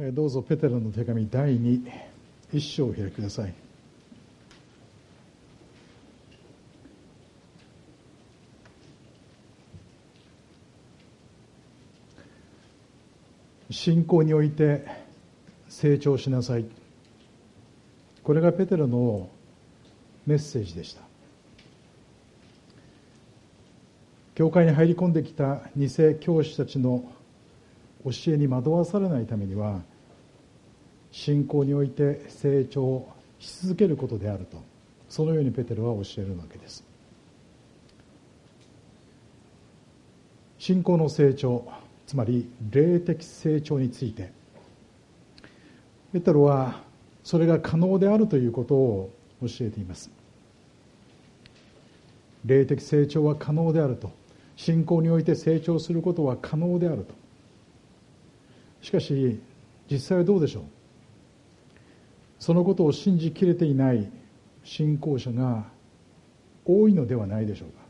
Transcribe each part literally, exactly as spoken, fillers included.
どうぞペテロの手紙だいに一章をお開きください。信仰において成長しなさい。これがペテロのメッセージでした。教会に入り込んできた偽教師たちの教えに惑わされないためには、信仰において成長し続けることであると、そのようにペテロは教えるわけです。信仰の成長、つまり霊的成長について、ペテロはそれが可能であるということを教えています。霊的成長は可能であると、信仰において成長することは可能であると。しかし実際はどうでしょう。そのことを信じきれていない信仰者が多いのではないでしょうか。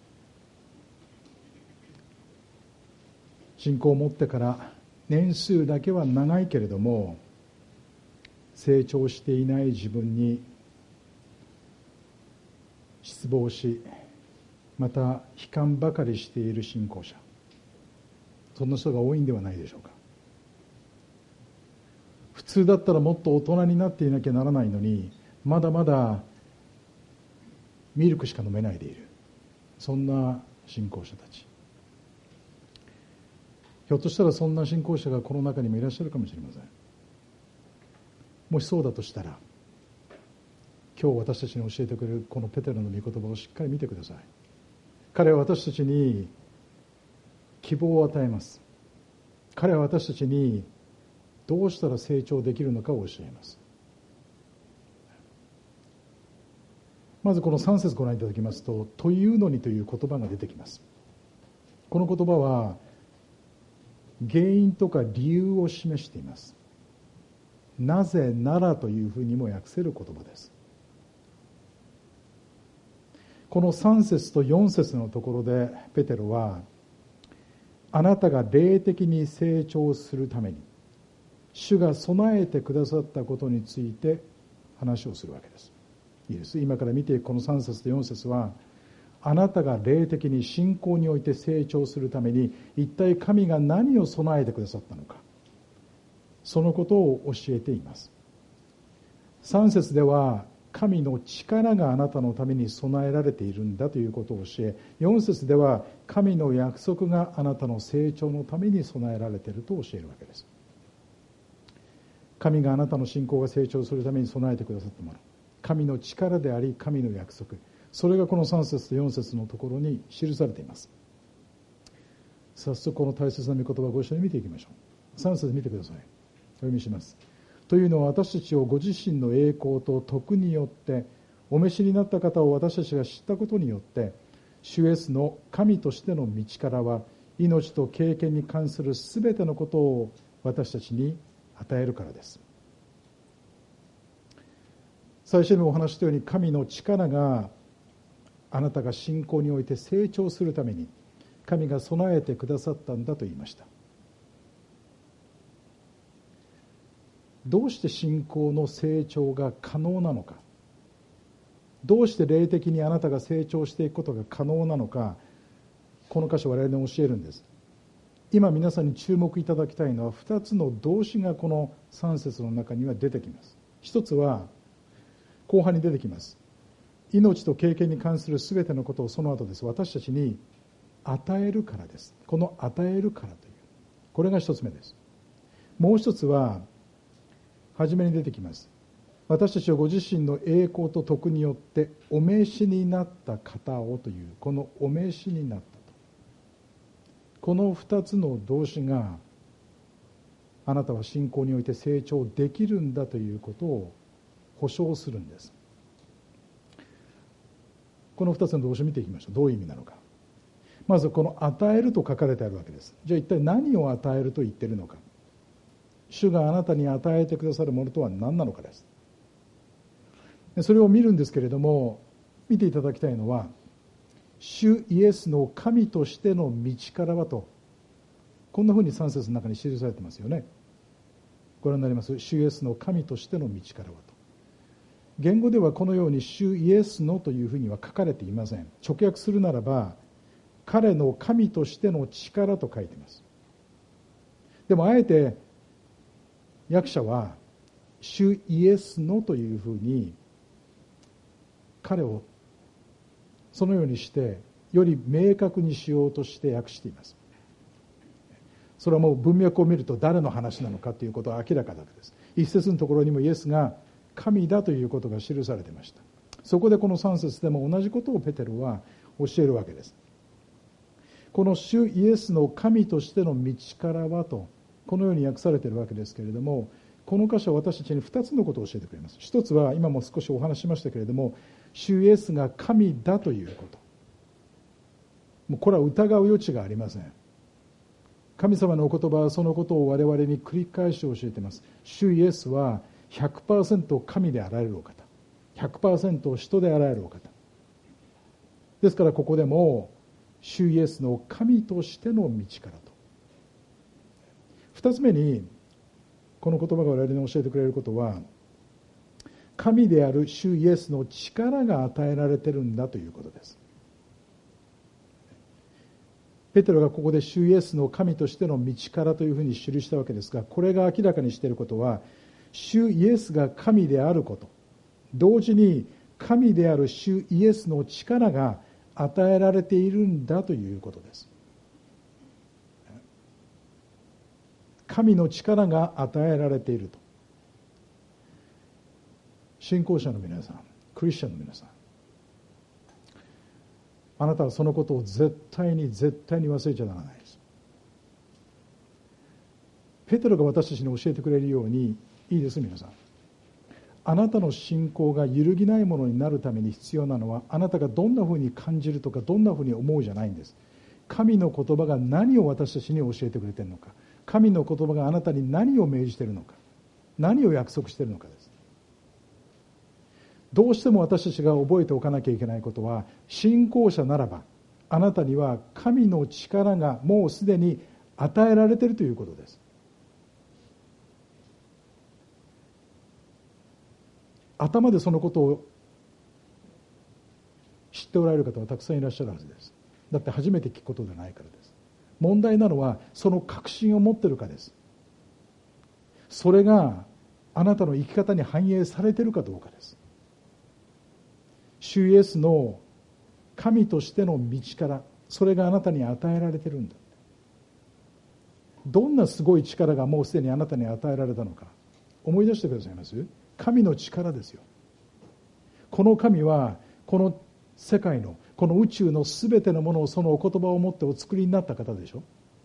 信仰を持ってから年数だけは長いけれども、成長していない自分に失望し、また悲観ばかりしている信仰者、そんな人が多いんではないでしょうか。普通だったらもっと大人になっていなきゃならないのに、まだまだミルクしか飲めないでいる、そんな信仰者たち。ひょっとしたらそんな信仰者がこの中にもいらっしゃるかもしれません。もしそうだとしたら、今日私たちに教えてくれるこのペテロの御言葉をしっかり見てください。彼は私たちに希望を与えます。彼は私たちにどうしたら成長できるのかを教えます。まずこのさん節ご覧いただきますと、というのにという言葉が出てきます。この言葉は原因とか理由を示しています。なぜならというふうにも訳せる言葉です。このさん節とよん節のところでペテロは、あなたが霊的に成長するために主が備えてくださったことについて話をするわけです。いいです。今から見ていくこのさん節とよん節は、あなたが霊的に信仰において成長するために一体神が何を備えてくださったのか、そのことを教えています。さん節では神の力があなたのために備えられているんだということを教え、よん節では神の約束があなたの成長のために備えられていると教えるわけです。神があなたの信仰が成長するために備えてくださったもの、神の力であり神の約束、それがこのさん節とよん節のところに記されています。早速この大切な御言葉をご一緒に見ていきましょう。さん節見てください。お読みします。というのは、私たちをご自身の栄光と徳によってお召しになった方を私たちが知ったことによって、主イエスの神としての道からは命と経験に関するすべてのことを私たちに与えるからです。最初にもお話したように、神の力があなたが信仰において成長するために神が備えてくださったんだと言いました。どうして信仰の成長が可能なのか、どうして霊的にあなたが成長していくことが可能なのか、この箇所我々に教えるんです。今皆さんに注目いただきたいのはふたつの動詞がこのさん節の中には出てきます。一つは後半に出てきます。命と経験に関するすべてのことを、その後です。私たちに与えるからです。この与えるからという、これが一つ目です。もう一つは初めに出てきます。私たちをご自身の栄光と徳によってお召しになった方をという、このお召しになったと、この二つの動詞があなたは信仰において成長できるんだということを保証するんです。この二つの動詞を見ていきましょう。どういう意味なのか。まずこの与えると書かれてあるわけです。じゃあ一体何を与えると言っているのか。主があなたに与えてくださるものとは何なのかです。それを見るんですけれども、見ていただきたいのは、主イエスの神としての道からはと、こんなふうにさん節の中に記されてますよね。 ご覧になります。主イエスの神としての道からはと。言語ではこのように主イエスのというふうには書かれていません。直訳するならば彼の神としての力と書いています。でもあえて訳者は主イエスのというふうに彼をそのようにしてより明確にしようとして訳しています。それはもう文脈を見ると誰の話なのかということは明らかだけです。一節のところにもイエスが神だということが記されていました。そこでこのさん節でも同じことをペテロは教えるわけです。この主イエスの神としての道からはとこのように訳されているわけですけれども、この箇所は私たちにふたつのことを教えてくれます。一つは今も少しお話ししましたけれども、主イエスが神だということ。もうこれは疑う余地がありません。神様のお言葉はそのことを我々に繰り返し教えています。主イエスは ひゃくパーセント 神であられるお方、 ひゃくパーセント 人であられるお方ですから、ここでも主イエスの神としての道からと。二つ目にこの言葉が我々に教えてくれることは、神である主イエスの力が与えられているんだということです。ペテロがここで主イエスの神としての道からというふうに記したわけですが、これが明らかにしていることは、主イエスが神であること、同時に神である主イエスの力が与えられているんだということです。神の力が与えられていると。信仰者の皆さん、クリスチャンの皆さん、あなたはそのことを絶対に絶対に忘れちゃならないです。ペテロが私たちに教えてくれるように、いいです皆さん、あなたの信仰が揺るぎないものになるために必要なのは、あなたがどんなふうに感じるとかどんなふうに思うじゃないんです。神の言葉が何を私たちに教えてくれているのか、神の言葉があなたに何を命じているのか、何を約束しているのかです。どうしても私たちが覚えておかなきゃいけないことは、信仰者ならばあなたには神の力がもうすでに与えられているということです。頭でそのことを知っておられる方はたくさんいらっしゃるはずです。だって初めて聞くことではないからです。問題なのはその確信を持っているかです。それがあなたの生き方に反映されているかどうかです。主イエスの神としての道から、それがあなたに与えられているんだ。どんなすごい力がもうすでにあなたに与えられたのか思い出してくださいます？神の力ですよ。この神はこの世界のこの宇宙のすべてのものをそのお言葉を持ってお作りになった方でしょ。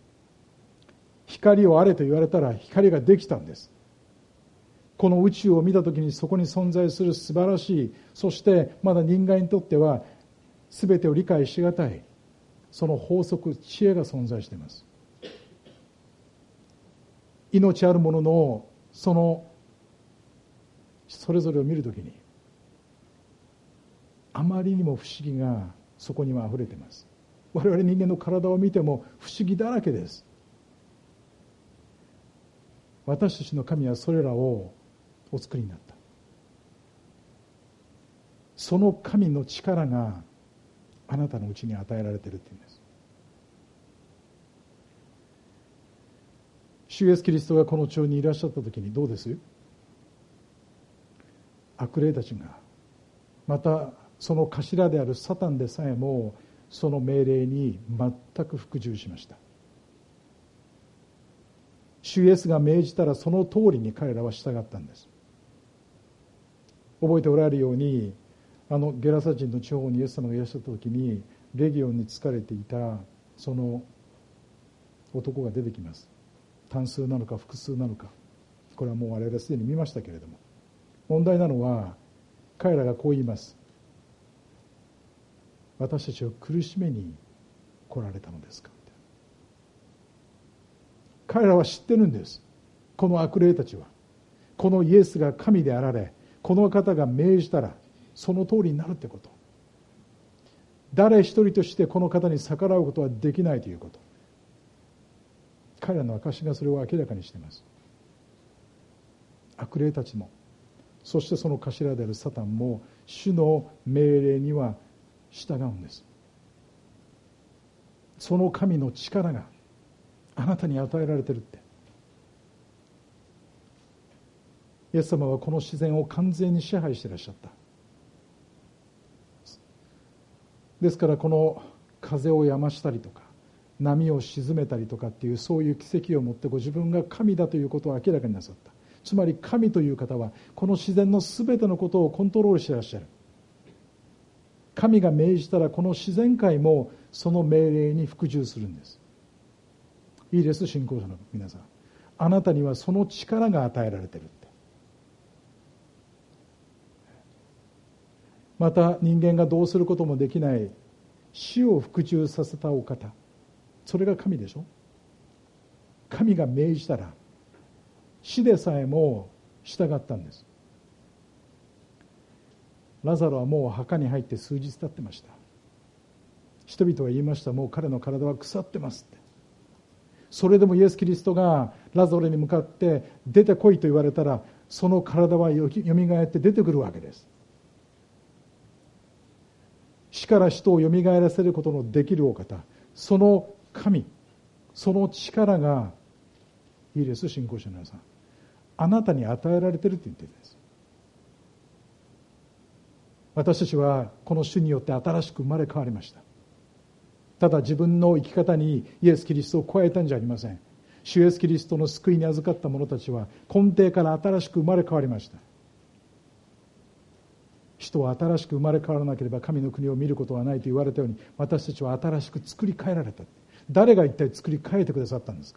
光をあれと言われたら光ができたんです。この宇宙を見たときにそこに存在する素晴らしい、そしてまだ人間にとっては全てを理解しがたい、その法則、知恵が存在しています。命あるもののそのそれぞれを見るときにあまりにも不思議がそこにはあふれています。我々人間の体を見ても不思議だらけです。私たちの神はそれらをお作りになった。その神の力があなたのうちに与えられているというんです。主イエスキリストがこの地上にいらっしゃった時にどうです？悪霊たちが、またその頭であるサタンでさえもその命令に全く服従しました。主イエスが命じたらその通りに彼らは従ったんです。覚えておられるように、あのゲラサ人の地方にイエス様がいらっしゃった時にレギオンに疲れていたその男が出てきます。単数なのか複数なのか、これはもう我々すでに見ましたけれども、問題なのは彼らがこう言います。私たちを苦しめに来られたのですか。彼らは知ってるんです。この悪霊たちはこのイエスが神であられ、この方が命じたらその通りになるってこと、誰一人としてこの方に逆らうことはできないということ、彼らの証がそれを明らかにしています。 悪霊たちも、そしてその頭であるサタンも主の命令には従うんです。その神の力があなたに与えられているって。イエス様はこの自然を完全に支配していらっしゃった。ですからこの風を止ましたりとか波を沈めたりとかっていうそういう奇跡を持ってご自分が神だということを明らかになさった。つまり神という方はこの自然のすべてのことをコントロールしていらっしゃる。神が命じたらこの自然界もその命令に服従するんです。いいです、信仰者の皆さん、あなたにはその力が与えられているって。また人間がどうすることもできない死を服従させたお方、それが神でしょ。神が命じたら死でさえも従ったんです。ラザロはもう墓に入って数日経ってました。人々は言いました、もう彼の体は腐ってますって。それでもイエス・キリストがラザロに向かって出てこいと言われたら、その体はよみがえって出てくるわけです。死から人をよみがえらせることのできるお方、その神、その力が、いいです、信仰者の皆さん、あなたに与えられていると言っているんです。私たちはこの主によって新しく生まれ変わりました。ただ自分の生き方にイエス・キリストを加えたんじゃありません。主イエス・キリストの救いに預かった者たちは根底から新しく生まれ変わりました。人は新しく生まれ変わらなければ神の国を見ることはないと言われたように、私たちは新しく作り変えられた。誰が一体作り変えてくださったんですか。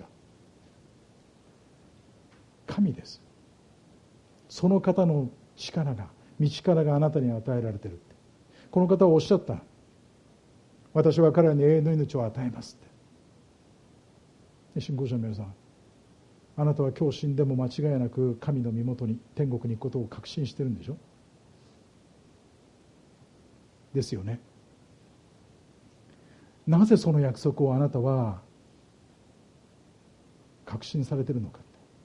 神です。その方の力が、道からがあなたに与えられているって。この方はおっしゃった。私は彼らに永遠の命を与えますって。信仰者の皆さん、あなたは今日死んでも間違いなく神の身元に天国に行くことを確信してるんでしょ。ですよね。なぜその約束をあなたは確信されているのか。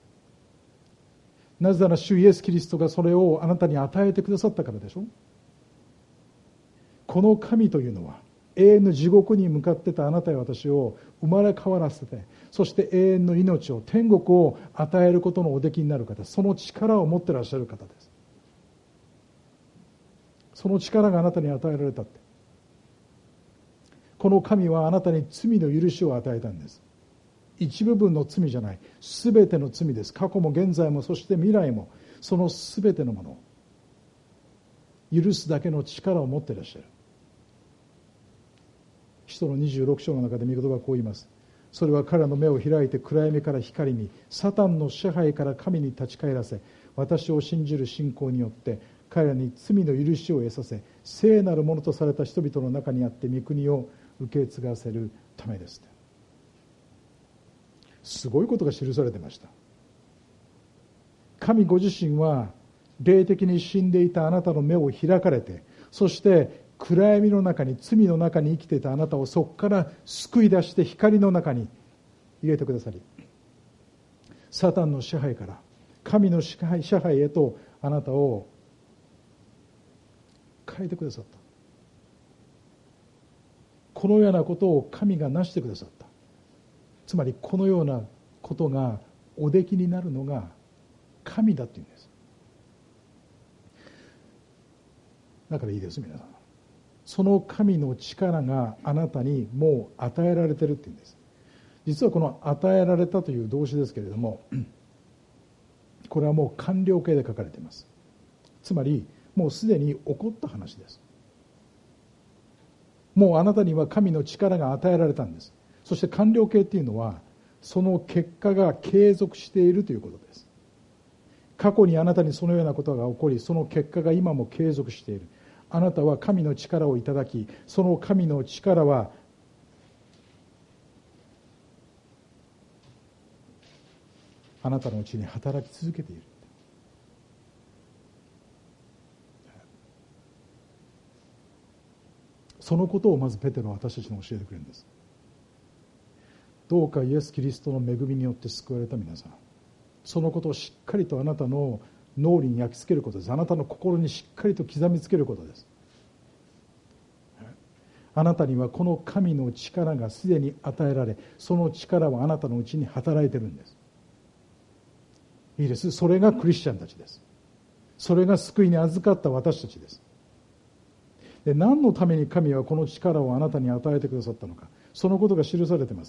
なぜなら主イエス・キリストがそれをあなたに与えてくださったからでしょ。この神というのは永遠の地獄に向かってたあなたや私を生まれ変わらせて、そして永遠の命を、天国を与えることのおできになる方、その力を持っていらっしゃる方です。その力があなたに与えられたって。この神はあなたに罪の許しを与えたんです。一部分の罪じゃない、すべての罪です。過去も現在もそして未来も、そのすべてのものを許すだけの力を持っていらっしゃる。使徒のにじゅうろく章の中で御言葉はこう言います。それは彼らの目を開いて暗闇から光に、サタンの支配から神に立ち返らせ、私を信じる信仰によって彼らに罪の許しを得させ、聖なるものとされた人々の中にあって御国を受け継がせるためです。すごいことが記されていました。神ご自身は霊的に死んでいたあなたの目を開かれて、そして暗闇の中に、罪の中に生きていたあなたをそこから救い出して光の中に入れてくださり、サタンの支配から神の支配、支配へとあなたを変えてくださった。このようなことを神がなしてくださった。つまりこのようなことがおできになるのが神だっていうんです。だからいいです、皆さん。その神の力があなたにもう与えられているっていうんです。実はこの与えられたという動詞ですけれども、これはもう完了形で書かれています。つまりもうすでに起こった話です。もうあなたには神の力が与えられたんです。そして完了形っていうのはその結果が継続しているということです。過去にあなたにそのようなことが起こり、その結果が今も継続している。あなたは神の力をいただき、その神の力はあなたのうちに働き続けている。そのことをまずペテロは私たちに教えてくれるんです。どうかイエス・キリストの恵みによって救われた皆さん、 そのことをしっかりとあなたの脳裏に焼き付けることです。あなたの心にしっかりと刻みつけることです。あなたにはこの神の力がすでに与えられ、その力はあなたのうちに働いているんです。いいです。それがクリスチャンたちです。それが救いに預かった私たちです。で、何のために神はこの力をあなたに与えてくださったのか、そのことが記されています。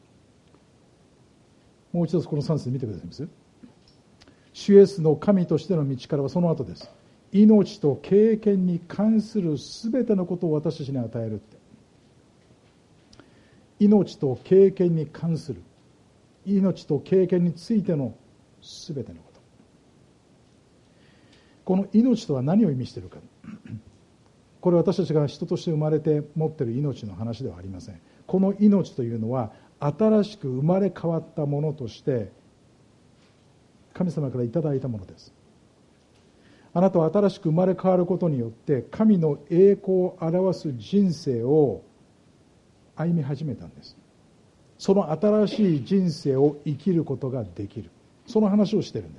もう一度このさん節見てくださいます。主イエスの神としての道からはその後です。命と経験に関するすべてのことを私たちに与えるって。命と経験に関する、命と経験についてのすべてのこと。この命とは何を意味しているか。これ私たちが人として生まれて持っている命の話ではありません。この命というのは新しく生まれ変わったものとして神様からいただいたものです。あなたは新しく生まれ変わることによって神の栄光を表す人生を歩み始めたんです。その新しい人生を生きることができる、その話をしているんです。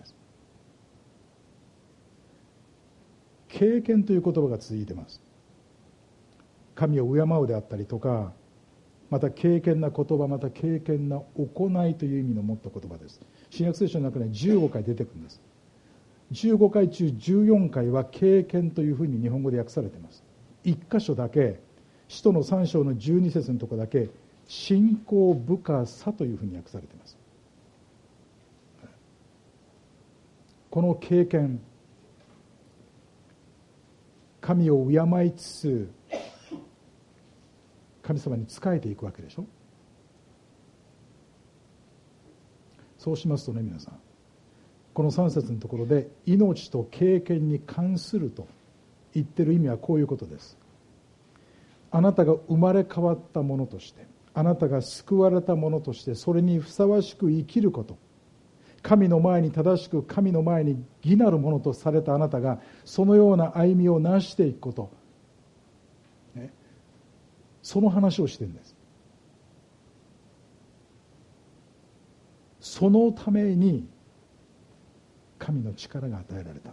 経験という言葉が続いています。神を敬うであったりとか、また敬虔な言葉、また敬虔な行いという意味の持った言葉です。新約聖書の中にじゅうごかい出てくるんです。じゅうごかい中じゅうよんかいは敬虔というふうに日本語で訳されています。一箇所だけ、使徒のさん章のじゅうに節のところだけ、信仰深さというふうに訳されています。この敬虔、神を敬いつつ神様に仕えていくわけでしょ。そうしますとね、皆さん、このさん節のところで命と経験に関すると言ってる意味はこういうことです。あなたが生まれ変わったものとして、あなたが救われたものとして、それにふさわしく生きること、神の前に正しく、神の前に義なるものとされたあなたがそのような歩みをなしていくこと、ね、その話をしているんです。そのために神の力が与えられたんだ。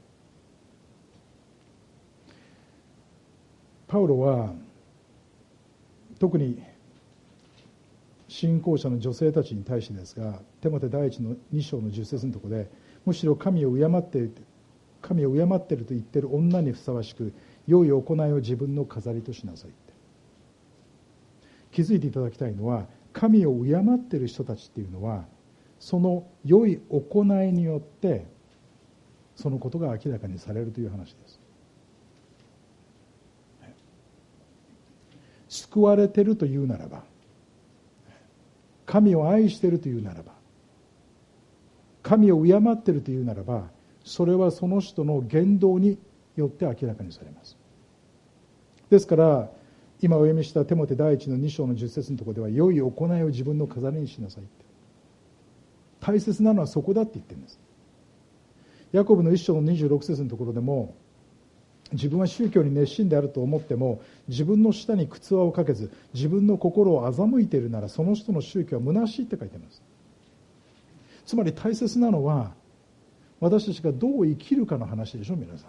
パウロは特に信仰者の女性たちに対してですが、テモテ第一のに章のじゅっ節のところで、むしろ神を敬っている神を敬っていると言っている女にふさわしく良い行いを自分の飾りとしなさいって。気づいていただきたいのは、神を敬っている人たちっていうのはその良い行いによってそのことが明らかにされるという話です。救われているというならば、神を愛しているというならば、神を敬っているというならば、それはその人の言動によって明らかにされます。ですから今お読みしたテモテ第一のに章のじゅっ節のところでは、良い行いを自分の飾りにしなさいって、大切なのはそこだって言ってるんです。ヤコブのいっ章のにじゅうろく節のところでも、自分は宗教に熱心であると思っても自分の舌に靴輪をかけず自分の心を欺いているならその人の宗教は虚しいって書いてあります。つまり大切なのは私たちがどう生きるかの話でしょ。皆さ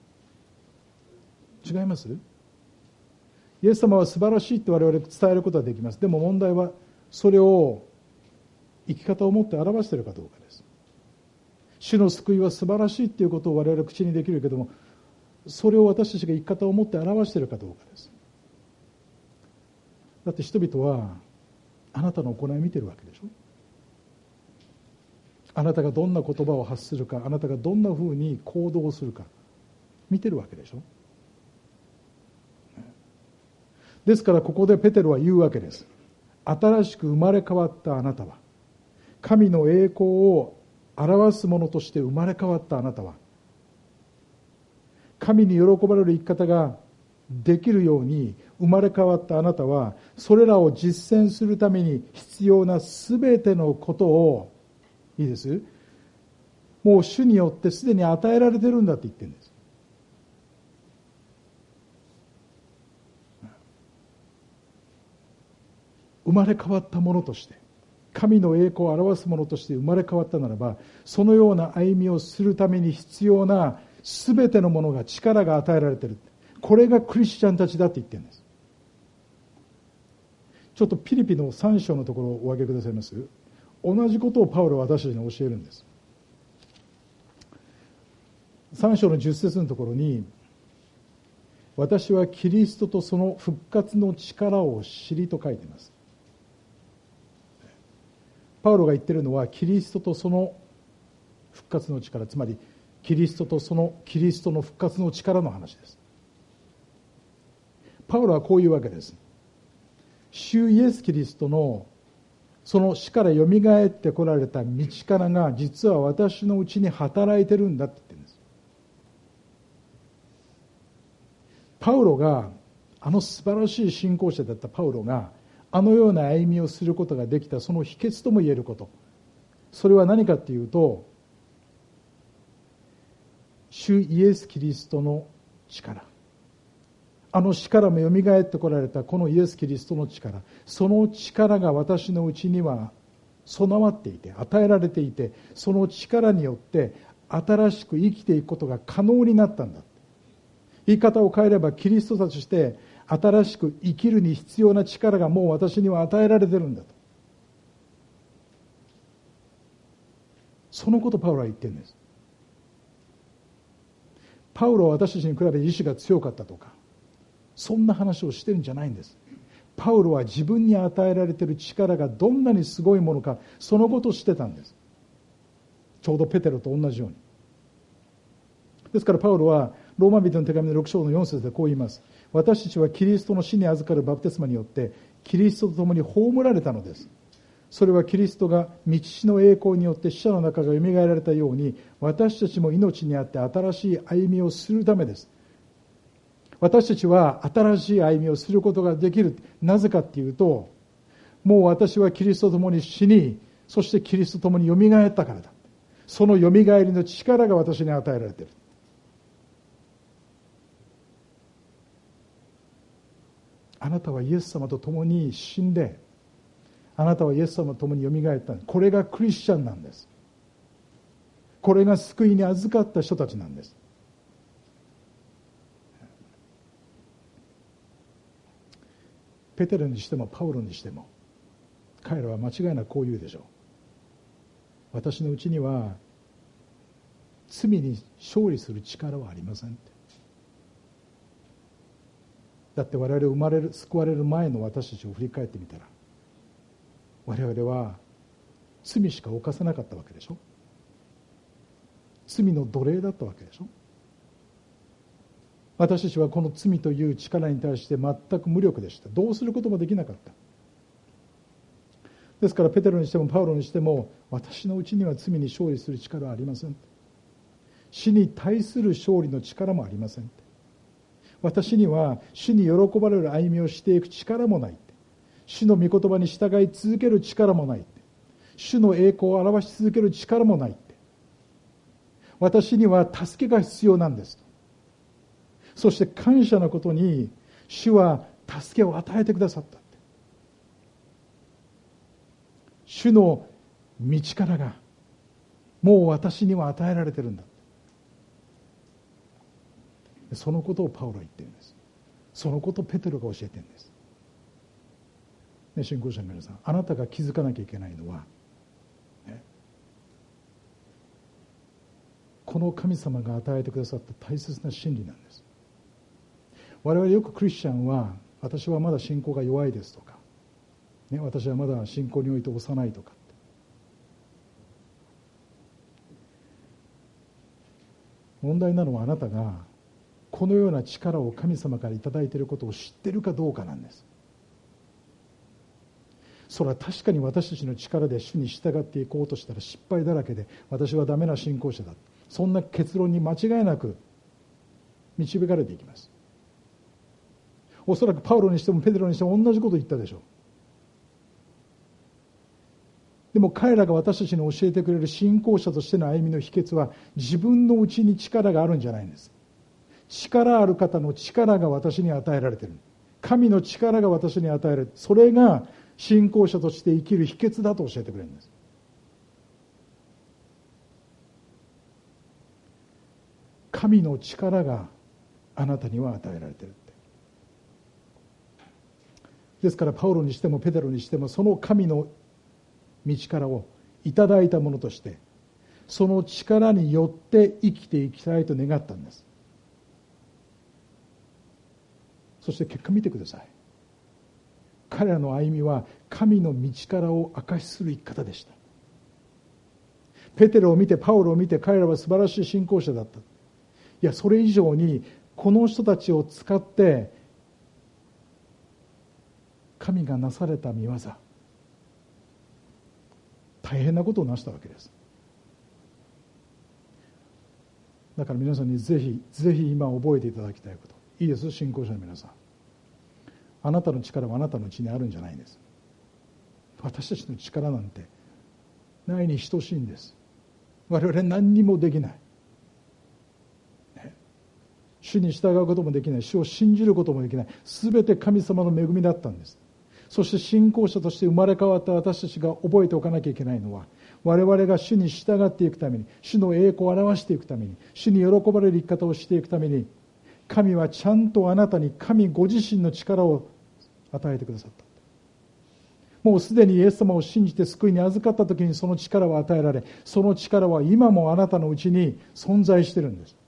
ん違います？イエス様は素晴らしいって我々伝えることはできます。でも問題はそれを生き方を持って表しているかどうかです。主の救いは素晴らしいっていうことを我々口にできるけども、それを私たちが生き方を持って表しているかどうかです。だって人々はあなたの行いを見ているわけでしょ。あなたがどんな言葉を発するか、あなたがどんなふうに行動するか見てるわけでしょ。ですからここでペテロは言うわけです。新しく生まれ変わったあなたは、神の栄光を表すものとして生まれ変わったあなたは、神に喜ばれる生き方ができるように生まれ変わったあなたは、それらを実践するために必要なすべてのことを、いいです、もう主によってすでに与えられてるんだって言ってるんです。生まれ変わったものとして、 神の栄光を表すものとして生まれ変わったならば、そのような歩みをするために必要な全てのものが、力が与えられている。これがクリスチャンたちだって言ってるんです。ちょっとピリピのさん章のところをお分けくださいます。同じことをパウロは私たちに教えるんです。さん章のじゅっ節のところに、私はキリストとその復活の力を知りと書いています。パウロが言っているのは、キリストとその復活の力、つまりキリストとそのキリストの復活の力の話です。パウロはこういうわけです。主イエス・キリストのその死からよみがえってこられた道からが、実は私のうちに働いてるんだって言ってるんです。パウロが、あの素晴らしい信仰者だったパウロがあのような歩みをすることができた、その秘訣とも言えること、それは何かっていうと、主イエス・キリストの力、あの死からもよみがえってこられたこのイエス・キリストの力、その力が私のうちには備わっていて、与えられていて、その力によって新しく生きていくことが可能になったんだ。言い方を変えれば、キリストとして新しく生きるに必要な力がもう私には与えられてるんだと。そのことをパウロは言ってるんです。パウロは私たちに比べ意志が強かったとか、そんな話をしてるんじゃないんです。パウロは自分に与えられている力がどんなにすごいものか、そのことを知ってたんです。ちょうどペテロと同じように。ですからパウロはローマ人の手紙のろく章のよん節でこう言います。私たちはキリストの死に預かるバプテスマによってキリストと共に葬られたのです。それはキリストが道の栄光によって死者の中がよみがえられたように、私たちも命にあって新しい歩みをするためです。私たちは新しい歩みをすることができる。なぜかっていうと、もう私はキリストと共に死に、そしてキリストと共によみがえったからだ。そのよみがえりの力が私に与えられている。あなたはイエス様と共に死んで、あなたはイエス様と共によみがえった。これがクリスチャンなんです。これが救いに預かった人たちなんです。ペテロにしてもパウロにしても、彼らは間違いなくこう言うでしょう。私のうちには罪に勝利する力はありませんって。だって我々生まれる、救われる前の私たちを振り返ってみたら、我々は罪しか犯さなかったわけでしょ。罪の奴隷だったわけでしょ。私たちはこの罪という力に対して全く無力でした。どうすることもできなかった。ですからペテロにしてもパウロにしても、私のうちには罪に勝利する力はありません。死に対する勝利の力もありません。私には主に喜ばれる歩みをしていく力もない。主の御言葉に従い続ける力もない。主の栄光を表し続ける力もない。私には助けが必要なんです。そして感謝のことに、主は助けを与えてくださった。主の道からがもう私には与えられてるんだ。そのことをパウロは言ってるんです。そのことをペテロが教えてるんです。ね、信仰者の皆さん、あなたが気づかなきゃいけないのは、ね、この神様が与えてくださった大切な真理なんです。我々よくクリスチャンは、私はまだ信仰が弱いですとか、ね、私はまだ信仰において幼いとか、問題なのはあなたがこのような力を神様からいただいていることを知っているかどうかなんです。それは確かに私たちの力で主に従っていこうとしたら失敗だらけで、私はダメな信仰者だ、そんな結論に間違いなく導かれていきます。おそらくパウロにしてもペテロにしても同じことを言ったでしょう。でも彼らが私たちに教えてくれる信仰者としての歩みの秘訣は、自分のうちに力があるんじゃないんです。力ある方の力が私に与えられている。神の力が私に与えられる。それが信仰者として生きる秘訣だと教えてくれるんです。神の力があなたには与えられているって。ですからパウロにしてもペテロにしても、その神の道からをいただいたものとして、その力によって生きていきたいと願ったんです。そして結果見てください。彼らの歩みは神の道からを証しする生き方でした。ペテロを見てパウロを見て、彼らは素晴らしい信仰者だった。いや、それ以上にこの人たちを使って神がなされた御業、大変なことをなしたわけです。だから皆さんにぜひぜひ今覚えていただきたいこと、いいです、信仰者の皆さん、あなたの力はあなたのうちにあるんじゃないんです。私たちの力なんてないに等しいんです。我々何にもできない、ね、主に従うこともできない、主を信じることもできない、すべて神様の恵みだったんです。そして信仰者として生まれ変わった私たちが覚えておかなきゃいけないのは、我々が主に従っていくために、主の栄光を表していくために、主に喜ばれる生き方をしていくために、神はちゃんとあなたに神ご自身の力を与えてくださった。もうすでにイエス様を信じて救いに預かった時にその力は与えられ、その力は今もあなたのうちに存在しているんです。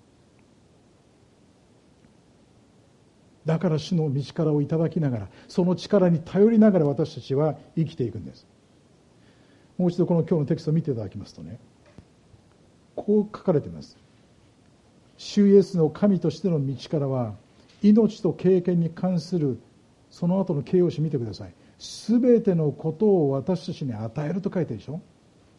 だから主の道からをいただきながら、その力に頼りながら私たちは生きていくんです。もう一度この今日のテキストを見ていただきますとね、こう書かれています。主イエスの神としての道からは、命と経験に関するその後の形容詞見てください。すべてのことを私たちに与えると書いてるでしょ。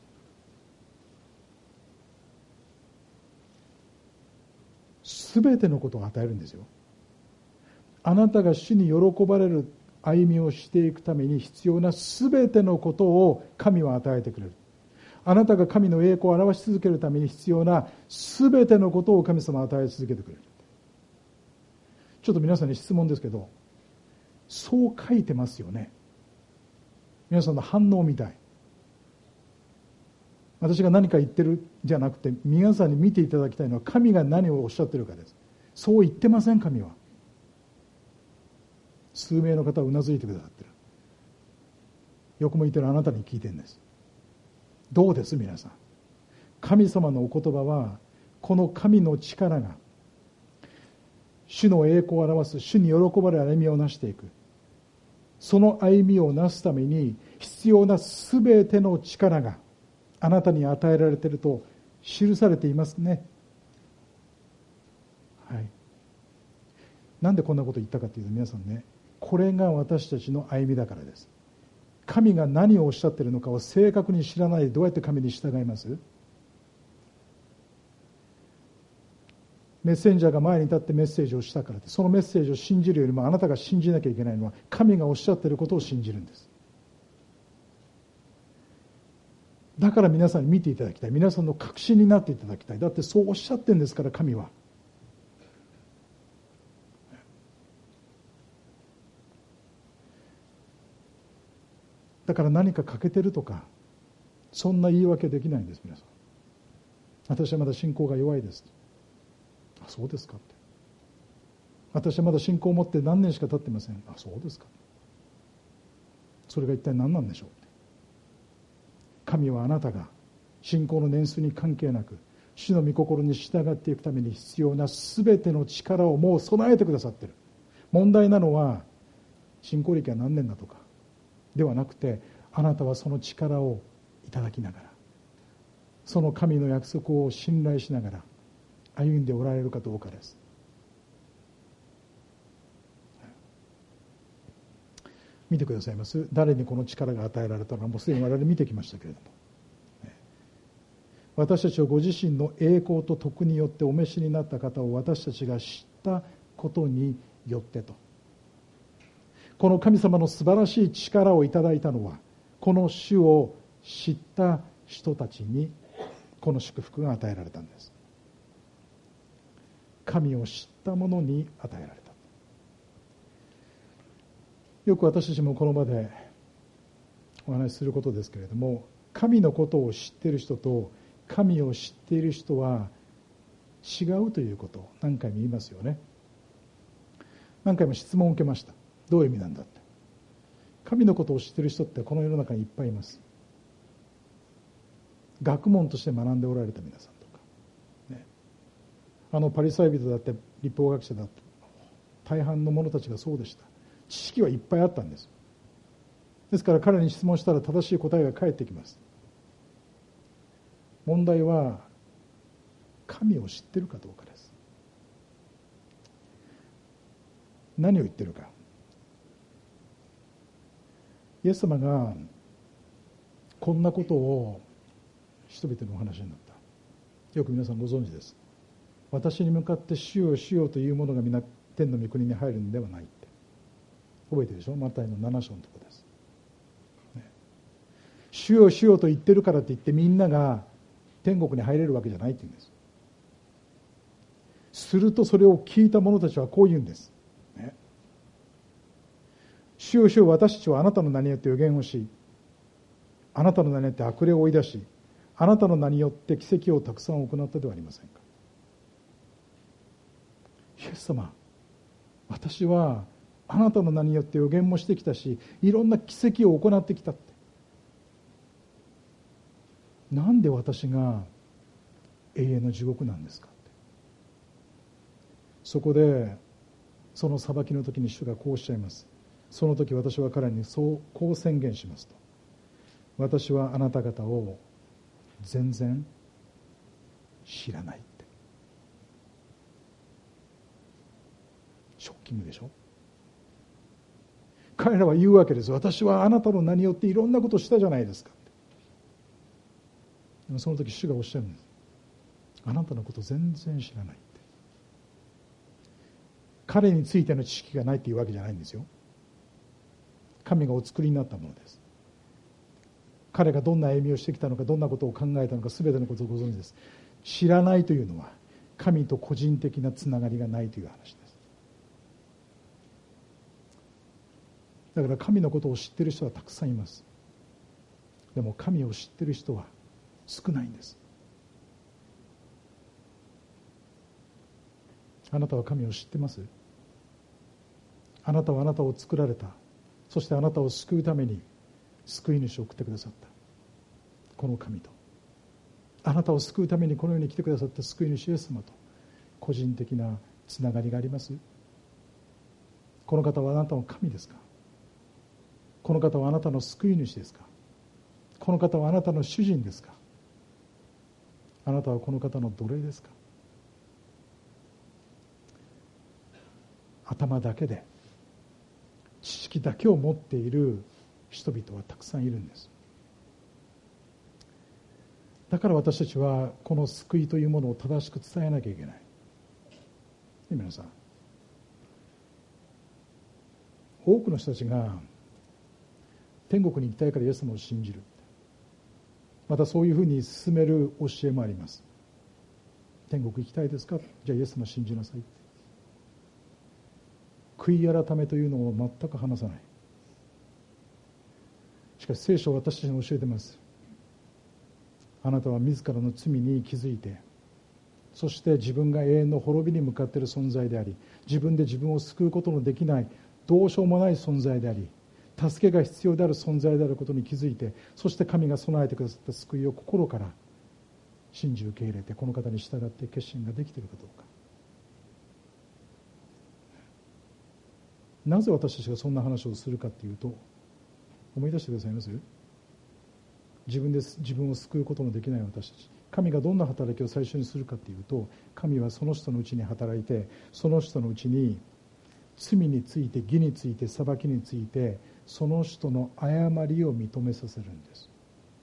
すべてのことを与えるんですよ。あなたが主に喜ばれる歩みをしていくために必要なすべてのことを神は与えてくれる。あなたが神の栄光を表し続けるために必要なすべてのことを神様は与え続けてくれる。ちょっと皆さんに質問ですけど、そう書いてますよね。皆さんの反応みたい。私が何か言ってるじゃなくて、皆さんに見ていただきたいのは神が何をおっしゃってるかです。そう言ってません、神は。数名の方はうなずいてくださってる。横向いてるあなたに聞いてるんです。どうです皆さん。神様のお言葉は、この神の力が主の栄光を表す、主に喜ばれる歩みをなしていく、その歩みをなすために必要なすべての力があなたに与えられていると記されていますね。はい。なんでこんなこと言ったかというと、皆さんね、これが私たちの歩みだからです。神が何をおっしゃっているのかを正確に知らないでどうやって神に従います？メッセンジャーが前に立ってメッセージをしたからって、そのメッセージを信じるよりもあなたが信じなきゃいけないのは神がおっしゃっていることを信じるんです。だから皆さんに見ていただきたい、皆さんの確信になっていただきたい。だってそうおっしゃってるんですから、神は。だから何か欠けてるとかそんな言い訳できないんです。皆さん、私はまだ信仰が弱いです。あ、そうですかって。私はまだ信仰を持って何年しか経ってません。あ、そうですか。それが一体何なんでしょうって。神はあなたが信仰の年数に関係なく主の御心に従っていくために必要なすべての力をもう備えてくださっている。問題なのは信仰歴は何年だとかではなくて、あなたはその力をいただきながら、その神の約束を信頼しながら歩んでおられるかどうかです。見てくださいます？誰にこの力が与えられたのか、もうすでに我々見てきましたけれども、私たちをご自身の栄光と徳によってお召しになった方を私たちが知ったことによってと。この神様の素晴らしい力をいただいたのは、この主を知った人たちにこの祝福が与えられたんです。神を知った者に与えられた。よく私たちもこの場でお話しすることですけれども、神のことを知っている人と神を知っている人は違うということを何回も言いますよね。何回も質問を受けました。どういう意味なんだって。神のことを知っている人ってこの世の中にいっぱいいます。学問として学んでおられた皆さんとか、ね、あのパリサイ人だって律法学者だって大半の者たちがそうでした。知識はいっぱいあったんです。ですから彼に質問したら正しい答えが返ってきます。問題は神を知っているかどうかです。何を言ってるか。イエス様がこんなことを人々のお話になった。よく皆さんご存知です。私に向かって主よ主よというものが皆天の御国に入るのではないって。覚えてるでしょ。マタイのなな章のところです、ね、主よ主よと言ってるからといってみんなが天国に入れるわけじゃないって言うんです。するとそれを聞いた者たちはこう言うんです、ね、主よ主よ私たちはあなたの名によって予言をし、あなたの名によって悪霊を追い出し、あなたの名によって奇跡をたくさん行ったではありませんか。イエス様、私はあなたの名によって予言もしてきたし、いろんな奇跡を行ってきたって。なんで私が永遠の地獄なんですかって。そこでその裁きの時に主がこうおっしゃいます。その時私は彼にそうこう宣言しますと。私はあなた方を全然知らないって。ショッキングでしょ。彼らは言うわけです。私はあなたの名によっていろんなことをしたじゃないですかって。でもその時主がおっしゃるんです。あなたのこと全然知らないって。彼についての知識がないっていうわけじゃないんですよ。神がお作りになったものです。彼がどんな歩みをしてきたのか、どんなことを考えたのか、全てのことをご存知です。知らないというのは神と個人的なつながりがないという話です。だから神のことを知っている人はたくさんいます。でも神を知っている人は少ないんです。あなたは神を知ってます？あなたはあなたを作られた、そしてあなたを救うために救い主を送ってくださったこの神と、あなたを救うためにこの世に来てくださった救い主イエス様と個人的なつながりがあります？この方はあなたの神ですか？この方はあなたの救い主ですか？この方はあなたの主人ですか？あなたはこの方の奴隷ですか？頭だけで知識だけを持っている人々はたくさんいるんです。だから私たちはこの救いというものを正しく伝えなきゃいけない。皆さん、多くの人たちが天国に行きたいからイエス様を信じる、またそういうふうに進める教えもあります。天国行きたいですか？じゃあイエス様を信じなさい。悔い改めというのを全く話さない。しかし聖書は私たちに教えています。あなたは自らの罪に気づいて、そして自分が永遠の滅びに向かっている存在であり、自分で自分を救うことのできないどうしようもない存在であり、助けが必要である存在であることに気づいて、そして神が備えてくださった救いを心から信じ受け入れて、この方に従って決心ができているかどうか。なぜ私たちがそんな話をするかというと、思い出してくださいます？自分で自分を救うことのできない私たち、神がどんな働きを最初にするかというと、神はその人のうちに働いて、その人のうちに罪について、義について、裁きについて、その人の誤りを認めさせるんです。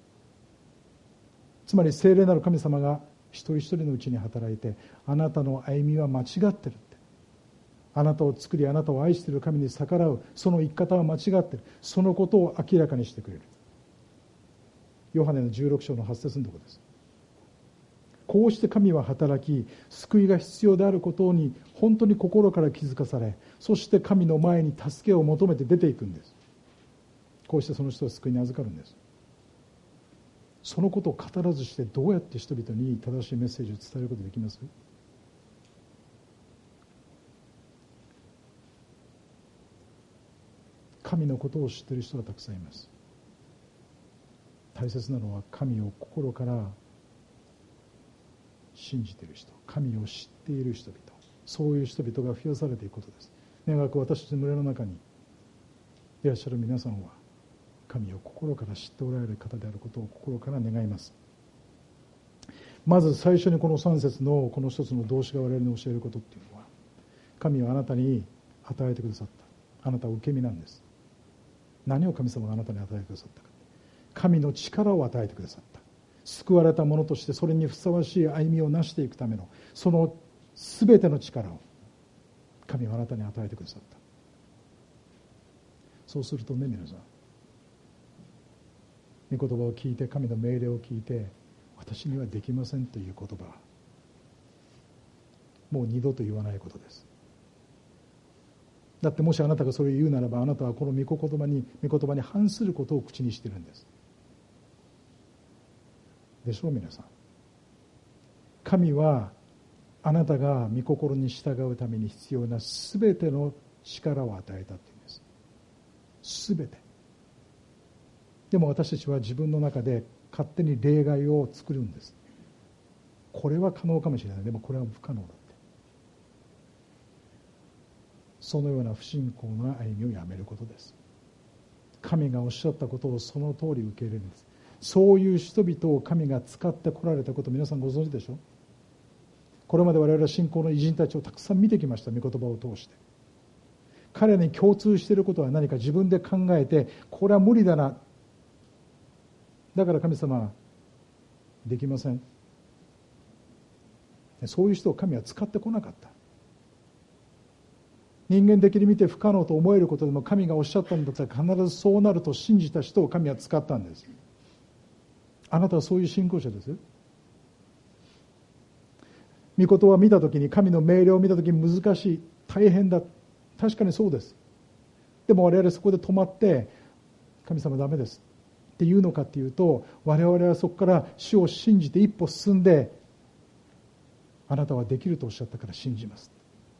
つまり聖霊なる神様が一人一人のうちに働いて、あなたの歩みは間違ってるって、あなたを作りあなたを愛している神に逆らうその生き方は間違っている、そのことを明らかにしてくれる。ヨハネのじゅうろく章のはち節のところです。こうして神は働き、救いが必要であることに本当に心から気づかされ、そして神の前に助けを求めて出ていくんです。 こうしてその人は救いに預かるんです。そのことを語らずしてどうやって人々に正しいメッセージを伝えることができます？神のことを知っている人がたくさんいます。大切なのは神を心から信じている人、神を知っている人々、そういう人々が増やされていくことです。願く私たちの群れの中にいらっしゃる皆さんは神を心から知っておられる方であることを心から願います。まず最初にこのさん節のこの一つの動詞が我々に教えることっていうのは、神はあなたに与えてくださった、あなたは受け身なんです。何を神様があなたに与えてくださったか、神の力を与えてくださった。救われた者としてそれにふさわしい歩みを成していくためのその全ての力を神はあなたに与えてくださった。そうするとね、皆さん、御言葉を聞いて、神の命令を聞いて、私にはできませんという言葉、もう二度と言わないことです。だってもしあなたがそれを言うならば、あなたはこの御言葉に御言葉に反することを口にしているんです。でしょう、皆さん。神はあなたが御心に従うために必要なすべての力を与えたというんです。すべて。でも私たちは自分の中で勝手に例外を作るんです。これは可能かもしれない。でもこれは不可能だって。そのような不信仰な歩みをやめることです。神がおっしゃったことをその通り受け入れるんです。そういう人々を神が使ってこられたことを皆さんご存知でしょ。これまで我々は信仰の偉人たちをたくさん見てきました。御言葉を通して彼らに共通していることは何か、自分で考えてこれは無理だな、だから神様できません、そういう人を神は使ってこなかった。人間的に見て不可能と思えることでも、神がおっしゃったんだったら必ずそうなると信じた人を神は使ったんです。あなたはそういう信仰者ですよ。御言葉を見たときに、神の命令を見たときに難しい、大変だ、確かにそうです。でも我々そこで止まって神様ダメですって言うのかっていうと、我々はそこから主を信じて一歩進んで、あなたはできるとおっしゃったから信じます、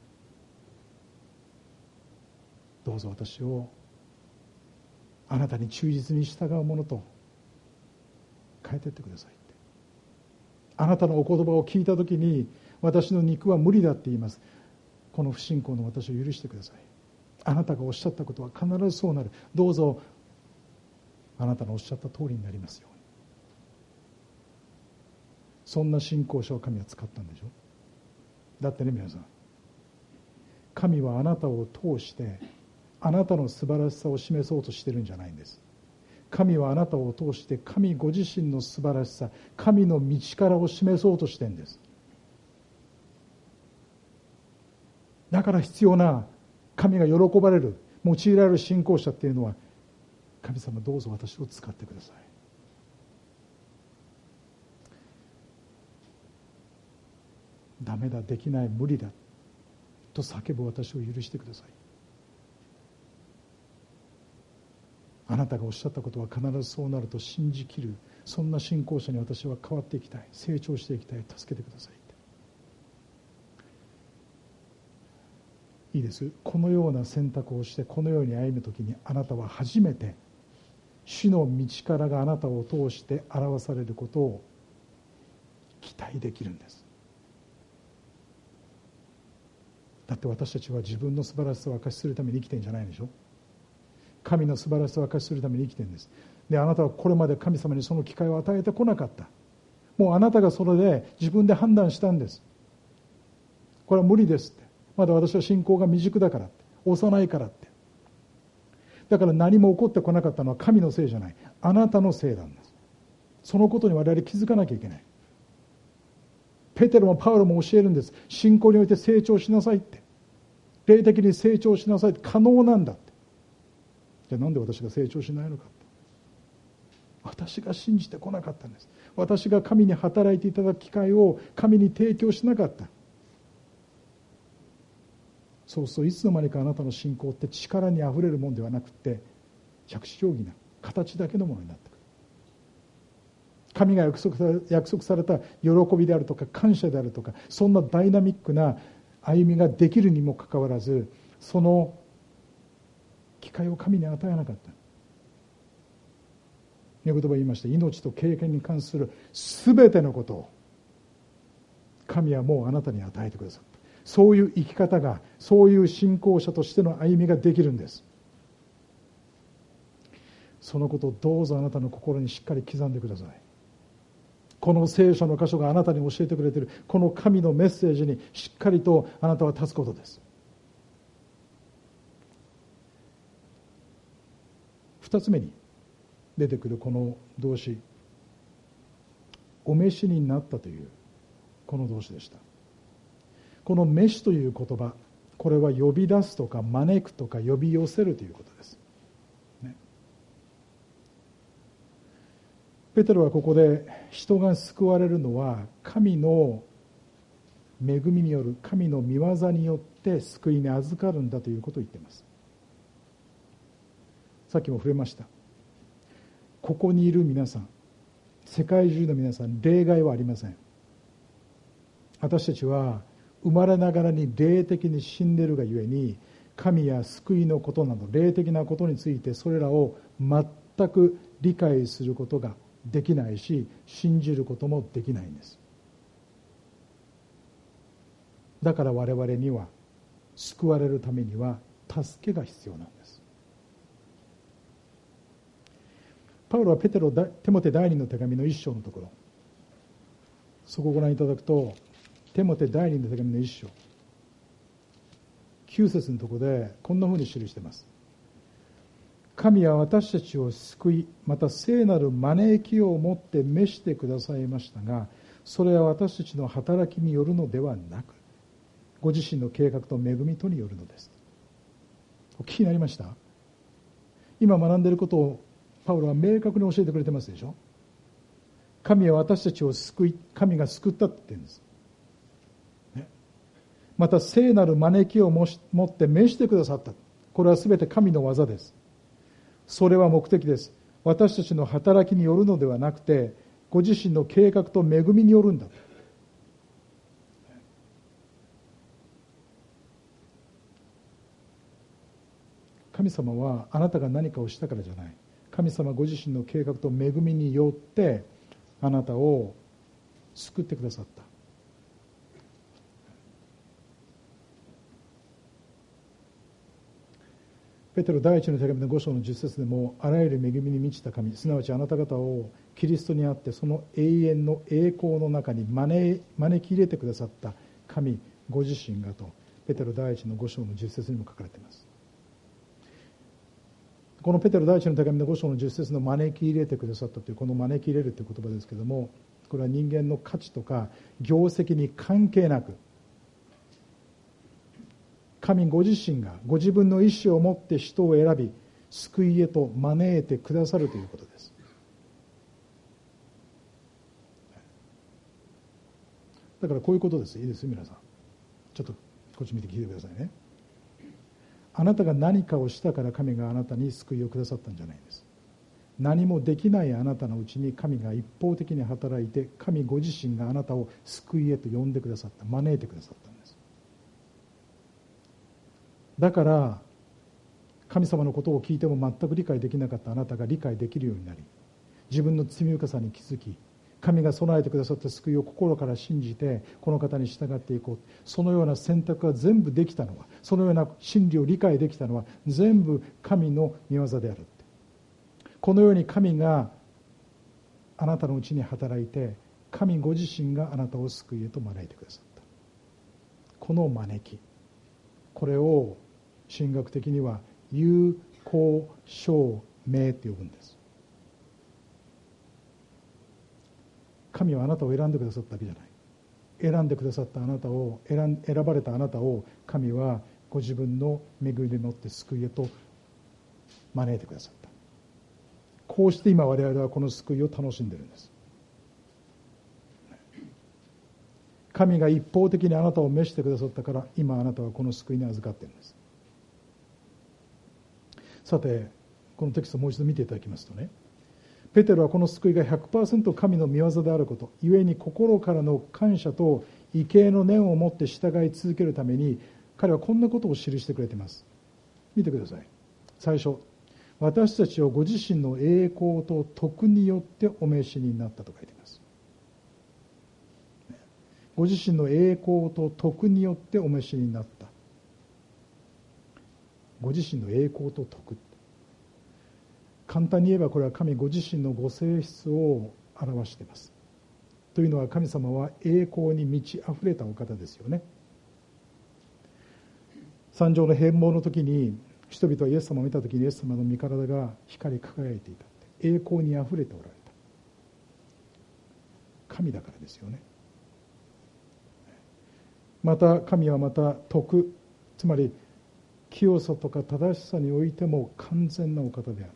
どうぞ私をあなたに忠実に従うものと変えていってくださいって。あなたのお言葉を聞いたときに、私の肉は無理だって言います。この不信仰の私を許してください。あなたがおっしゃったことは必ずそうなる。どうぞあなたのおっしゃった通りになりますように。そんな信仰者を神は使ったんでしょ。だってね、皆さん、神はあなたを通してあなたの素晴らしさを示そうとしてるんじゃないんです。神はあなたを通して神ご自身の素晴らしさ、神の道からを示そうとしてるんです。だから必要な神が喜ばれる、用いられる信仰者っていうのは、神様どうぞ私を使ってください。ダメだ、できない、無理だと叫ぶ私を許してください。あなたがおっしゃったことは必ずそうなると信じきる、そんな信仰者に私は変わっていきたい、成長していきたい、助けてください。いいです。このような選択をしてこのように歩むときに、あなたは初めて主の道からがあなたを通して表されることを期待できるんです。だって私たちは自分の素晴らしさを証しするために生きてるんじゃないでしょ。神の素晴らしさを証しするために生きてるんです。で、あなたはこれまで神様にその機会を与えてこなかった。もうあなたがそれで自分で判断したんです。これは無理ですって、まだ私は信仰が未熟だからって、幼いからって。だから何も起こってこなかったのは神のせいじゃない、あなたのせいなんです。そのことに我々気づかなきゃいけない。ペテロもパウロも教えるんです。信仰において成長しなさいって、霊的に成長しなさいって、可能なんだって。じゃあなんで私が成長しないのかって、私が信じてこなかったんです。私が神に働いていただく機会を神に提供しなかった。そうするといつの間にかあなたの信仰って力にあふれるものではなくて、 着手定規な形だけのものになってくる。神が約束され、約束された喜びであるとか感謝であるとか、そんなダイナミックな歩みができるにもかかわらず、その機会を神に与えなかった。御言葉言いました。命と経験に関するすべてのことを神はもうあなたに与えてくださった。そういう生き方が、そういう信仰者としての歩みができるんです。そのことをどうぞあなたの心にしっかり刻んでください。この聖書の箇所があなたに教えてくれているこの神のメッセージにしっかりとあなたは立つことです。二つ目に出てくるこの動詞、お召しになったというこの動詞でした。この召しという言葉、これは呼び出すとか招くとか呼び寄せるということです、ね、ペテロはここで人が救われるのは神の恵みによる、神の御業によって救いに預かるんだということを言っています。さっきも触れました。ここにいる皆さん、世界中の皆さん、例外はありません。私たちは生まれながらに霊的に死んでいるがゆえに、神や救いのことなど霊的なことについてそれらを全く理解することができないし、信じることもできないんです。だから我々には救われるためには助けが必要なんです。パウロはペテロ、テモテ第二の手紙の一章のところ、そこをご覧いただくと、テモテ第二の手紙の一章きゅう節のところでこんなふうに記しています。神は私たちを救い、また聖なる招きをもって召してくださいましたが、それは私たちの働きによるのではなく、ご自身の計画と恵みとによるのです。お聞きになりました？今学んでいることをパウロは明確に教えてくれてますでしょ。神は私たちを救い、神が救ったって言ってるんです、ね、また聖なる招きをもって召してくださった。これはすべて神の技です。それは目的です。私たちの働きによるのではなくて、ご自身の計画と恵みによるんだ。神様はあなたが何かをしたからじゃない。神様ご自身の計画と恵みによってあなたを救ってくださった。ペテロ第一の手紙のご章のじゅっ節でも、あらゆる恵みに満ちた神、すなわちあなた方をキリストにあってその永遠の栄光の中に招き入れてくださった神ご自身がと、ペテロ第一のご章のじゅっ節にも書かれています。このペテロ第一の手紙のご章のじゅっ節の招き入れてくださったというこの招き入れるという言葉ですけれども、これは人間の価値とか業績に関係なく、神ご自身がご自分の意思を持って人を選び救いへと招いてくださるということです。だからこういうことです。いいです皆さん、ちょっとこっち見て聞いてくださいね。あなたが何かをしたから神があなたに救いをくださったんじゃないんです。何もできないあなたのうちに神が一方的に働いて、神ご自身があなたを救いへと呼んでくださった、招いてくださったんです。だから神様のことを聞いても全く理解できなかったあなたが理解できるようになり、自分の罪深さに気づき、神が備えてくださった救いを心から信じてこの方に従っていこう、そのような選択が全部できたのは、そのような真理を理解できたのは全部神の御業であるって。このように神があなたのうちに働いて、神ご自身があなたを救いへと招いてくださった。この招き、これを神学的には有効証明と呼ぶんです。神はあなたを選んでくださったわけじゃない。選んでくださったあなたを 選, 選ばれたあなたを神はご自分の恵みに乗って救いへと招いてくださった。こうして今我々はこの救いを楽しんでいるんです。神が一方的にあなたを召してくださったから、今あなたはこの救いに預かっているんです。さてこのテキストをもう一度見ていただきますとね、ペテロはこの救いが ひゃくパーセント 神の御業であることゆえに、心からの感謝と畏敬の念を持って従い続けるために、彼はこんなことを記してくれています。見てください。最初、私たちをご自身の栄光と徳によってお召しになったと書いています。ご自身の栄光と徳によってお召しになった。ご自身の栄光と徳、簡単に言えばこれは神ご自身のご性質を表しています。というのは、神様は栄光に満ち溢れたお方ですよね。三条の変貌の時に人々はイエス様を見た時に、イエス様の御体が光り輝いていたって、栄光にあふれておられた。神だからですよね。また神はまた徳、つまり清さとか正しさにおいても完全なお方である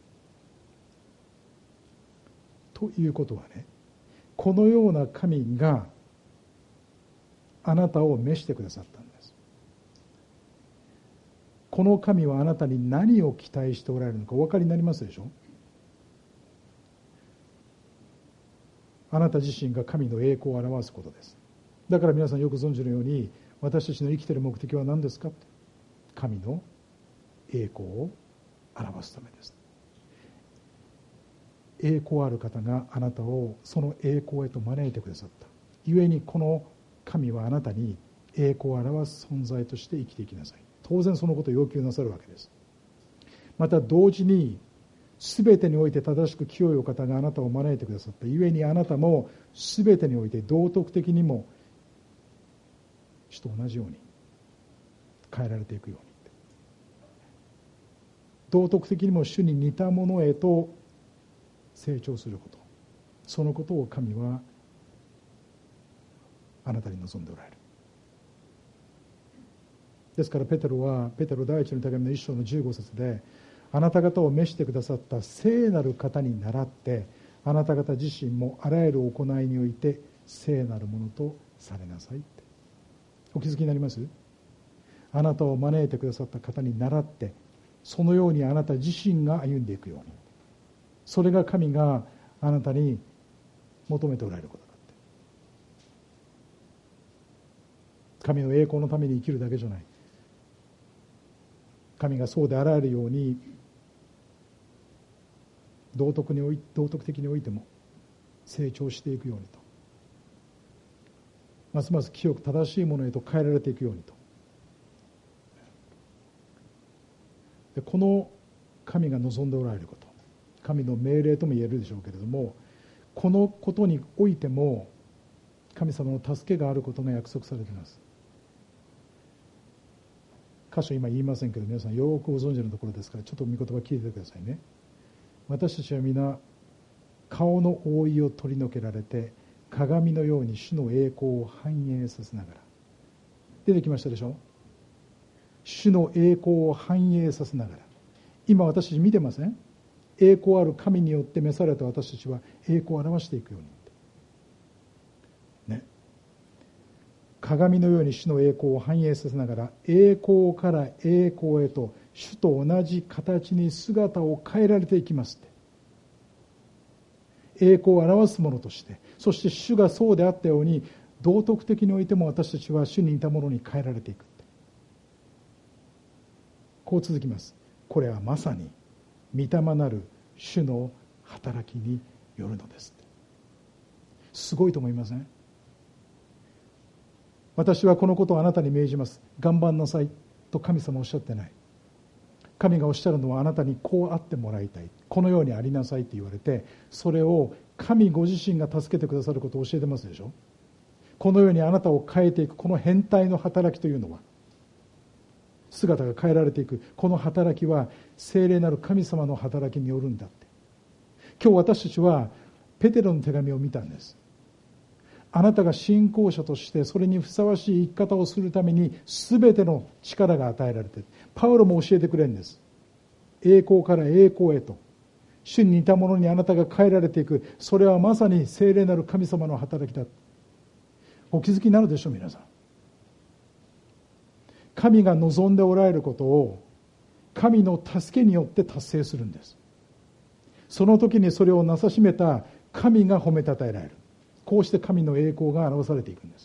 ということはね、このような神があなたを召してくださったんです。この神はあなたに何を期待しておられるのかお分かりになりますでしょ。あなた自身が神の栄光を表すことです。だから皆さんよく存じるように、私たちの生きている目的は何ですか。神の栄光を表すためです。栄光ある方があなたをその栄光へと招いてくださった。故にこの神はあなたに栄光を表す存在として生きていきなさい。当然そのことを要求なさるわけです。また同時に全てにおいて正しく清いお方があなたを招いてくださった。故にあなたも全てにおいて道徳的にも主と同じように変えられていくように、道徳的にも主に似たものへと成長すること、そのことを神はあなたに望んでおられる。ですからペテロはペテロ第一の手紙の一章のじゅうご節で、あなた方を召してくださった聖なる方に倣ってあなた方自身もあらゆる行いにおいて聖なるものとされなさいって、お気づきになります？あなたを招いてくださった方に倣ってそのようにあなた自身が歩んでいくように、それが神があなたに求めておられることだって。神の栄光のために生きるだけじゃない、神がそうであられるように道徳におい道徳的においても成長していくようにと、ますます清く正しいものへと変えられていくようにと。でこの神が望んでおられること、神の命令とも言えるでしょうけれども、このことにおいても神様の助けがあることが約束されています。箇所今言いませんけど、皆さんよくご存知のところですから、ちょっと御言葉聞いてくださいね。私たちは皆顔の覆いを取り除けられて鏡のように主の栄光を反映させながら、出てきましたでしょ。主の栄光を反映させながら、今私たち見てません？栄光ある神によって召された私たちは栄光を表していくように、ね、鏡のように主の栄光を反映させながら、栄光から栄光へと主と同じ形に姿を変えられていきますって、栄光を表すものとして、そして主がそうであったように道徳的においても私たちは主に似たものに変えられていくって、こう続きます。これはまさに御霊なる主の働きによるのです。すごいと思いません？私はこのことをあなたに命じます、頑張んなさいと神様はおっしゃってない。神がおっしゃるのは、あなたにこうあってもらいたい、このようにありなさいと言われて、それを神ご自身が助けてくださることを教えてますでしょ。このようにあなたを変えていくこの変態の働きというのは、姿が変えられていくこの働きは聖霊なる神様の働きによるんだって。今日私たちはペテロの手紙を見たんです。あなたが信仰者としてそれにふさわしい生き方をするために全ての力が与えられている。パウロも教えてくれるんです。栄光から栄光へと主に似たものにあなたが変えられていく、それはまさに聖霊なる神様の働きだ。お気づきになるでしょう。皆さん、神が望んでおられることを神の助けによって達成するんです。その時にそれをなさしめた神が褒めたたえられる。こうして神の栄光が表されていくんです。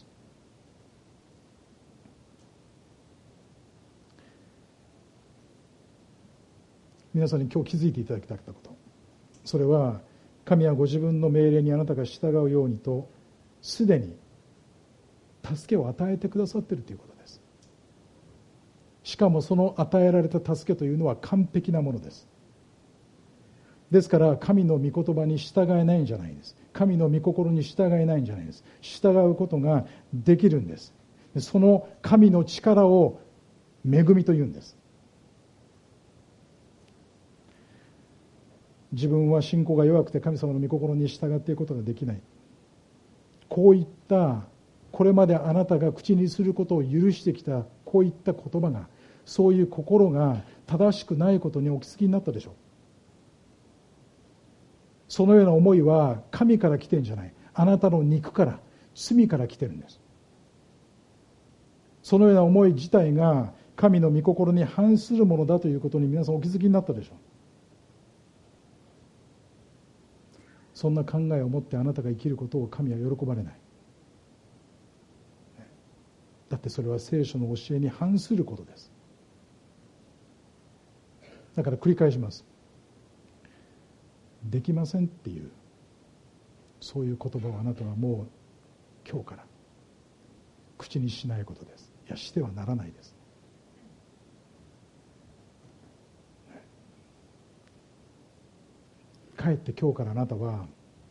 皆さんに今日気づいていただきたかったこと、それは神はご自分の命令にあなたが従うようにとすでに助けを与えてくださっているということです。しかもその与えられた助けというのは完璧なものです。ですから神の御言葉に従えないんじゃないんです。神の御心に従えないんじゃないんです。従うことができるんです。その神の力を恵みというんです。自分は信仰が弱くて神様の御心に従っていくことができない、こういったこれまであなたが口にすることを許してきたこういった言葉が、そういう心が正しくないことにお気づきになったでしょう。そのような思いは神から来てるんじゃない、あなたの肉から罪から来てるんです。そのような思い自体が神の御心に反するものだということに皆さんお気づきになったでしょう。そんな考えを持ってあなたが生きることを神は喜ばれない。だってそれは聖書の教えに反することです。だから繰り返します。できませんっていうそういう言葉をあなたはもう今日から口にしないことです。いや、してはならないです。かえって今日からあなたは、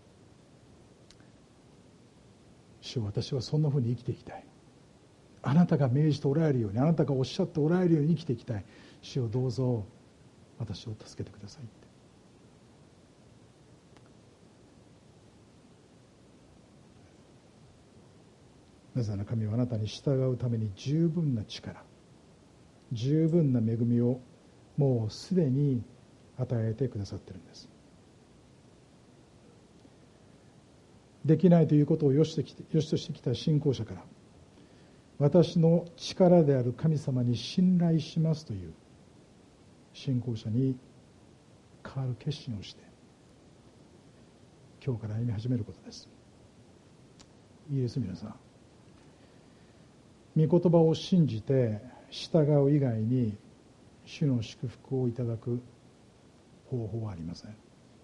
主よ、私はそんなふうに生きていきたい、あなたが命じておられるように、あなたがおっしゃっておられるように生きていきたい、主よどうぞ私を助けてくださいって。なぜなら神はあなたに従うために十分な力、十分な恵みをもうすでに与えてくださっているんです。できないということをよしとしてきた信仰者から、私の力である神様に信頼しますという信仰者に変わる決心をして今日から歩み始めることです。いいです、皆さん。御言葉を信じて従う以外に主の祝福をいただく方法はありません。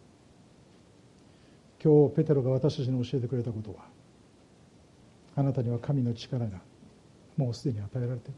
今日ペテロが私たちに教えてくれたことは、あなたには神の力がもうすでに与えられている。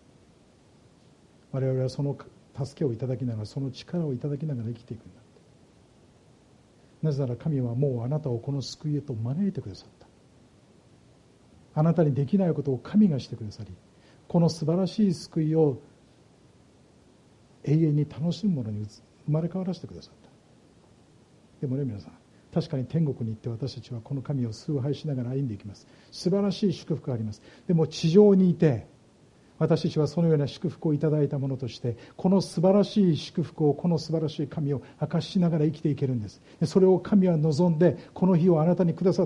我々はその助けをいただきながら、その力をいただきながら生きていくんだ。なぜなら神はもうあなたをこの救いへと招いてくださった。あなたにできないことを神がしてくださり、この素晴らしい救いを永遠に楽しむものに生まれ変わらせてくださった。でもね、皆さん、確かに天国に行って私たちはこの神を崇拝しながら歩んでいきます。素晴らしい祝福があります。でも地上にいて私たちはそのような祝福をいただいたものとして、この素晴らしい祝福を、この素晴らしい神を明かしながら生きていけるんです。それを神は望んでこの日をあなたにくださった。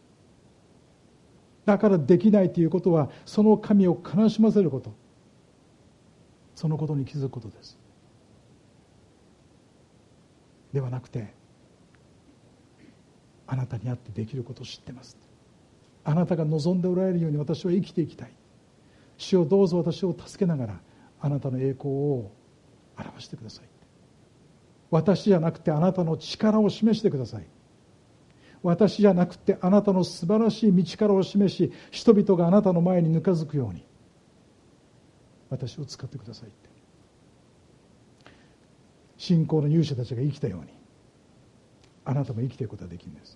だからできないということは、その神を悲しませること、そのことに気づくことです。ではなくて、あなたにあってできることを知ってます。あなたが望んでおられるように私は生きていきたい。主をどうぞ私を助けながらあなたの栄光を表してください。私じゃなくてあなたの力を示してください。私じゃなくてあなたの素晴らしい道からを示し、人々があなたの前にぬかずくように私を使ってくださいって。信仰の勇者たちが生きたようにあなたも生きていくことができるんです。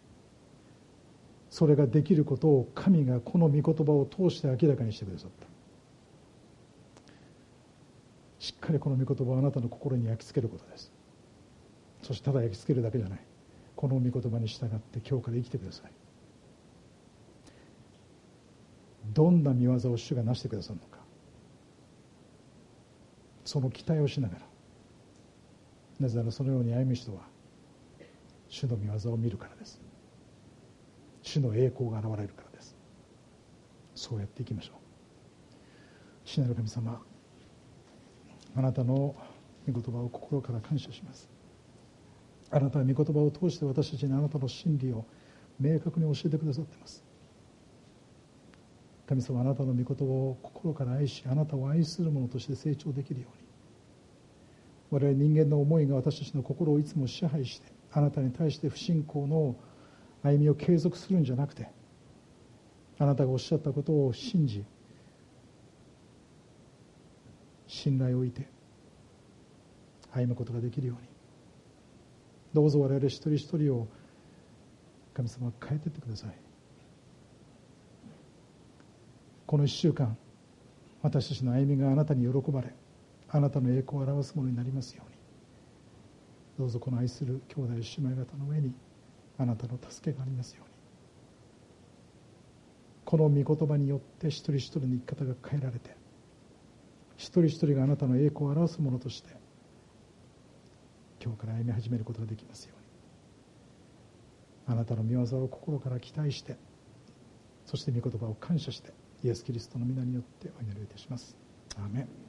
それができることを神がこの御言葉を通して明らかにしてくださった。しっかりこの御言葉をあなたの心に焼き付けることです。そしてただ焼き付けるだけじゃない、この御言葉に従って今日から生きてください。どんな御業を主がなしてくださるのか、その期待をしながら、なぜならそのように歩む人は主の御業を見るからです。主の栄光が現れるからです。そうやっていきましょう。父なる神様、 あなたの御言葉を心から感謝します。あなたは御言葉を通して私たちにあなたの真理を明確に教えてくださっています。神様、あなたの御言葉を心から愛し、あなたを愛する者として成長できるように、我々人間の思いが私たちの心をいつも支配して、あなたに対して不信仰の歩みを継続するんじゃなくて、あなたがおっしゃったことを信じ、信頼を置いて歩むことができるように、どうぞ我々一人一人を神様は変えていってください。この一週間、私たちの歩みがあなたに喜ばれ、あなたの栄光を表すものになりますように、どうぞこの愛する兄弟姉妹方の上にあなたの助けがありますように、この御言葉によって一人一人の生き方が変えられて、一人一人があなたの栄光を表すものとして今日から歩み始めることができますように、あなたの御業を心から期待して、そして御言葉を感謝して、イエス・キリストの皆によってお祈りいたします。アーメン。